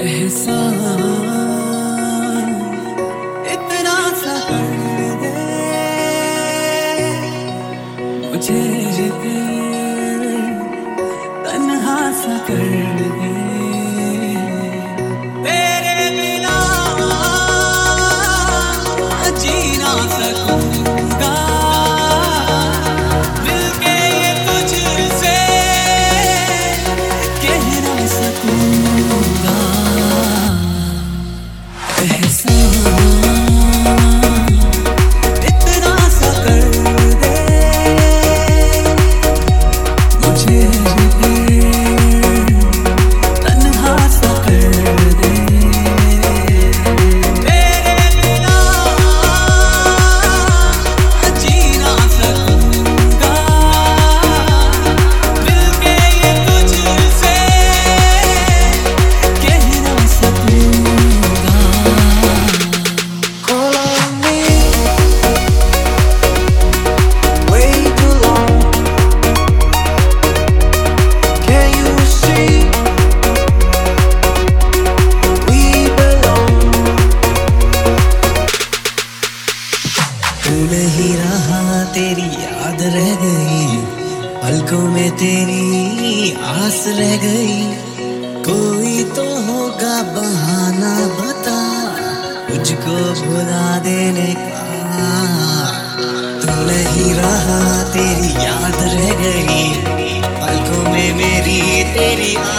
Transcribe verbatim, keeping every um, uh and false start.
एहसान इतना सा कर दे मुझे, तन्हा सा कर दे। तेरे बिना जी ना सकूंगा, मिलके ये तुझसे कह ना सकूंगा। एहसान इतना सा कर दे मुझे, तन्हा सा कर दे। तेरे बिना जी ना सकूंगा, मिलके ये तुझसे कह ना सकूंगा। Call on me way too long. Can you see we belong? तू नहीं रहा, तेरी याद रह गई, पलकों में तेरी आस रह गई। कोई तो होगा बहाना, बता मुझको भुला देने का। तू नहीं रहा, तेरी याद रह गई, पलकों में मेरी तेरी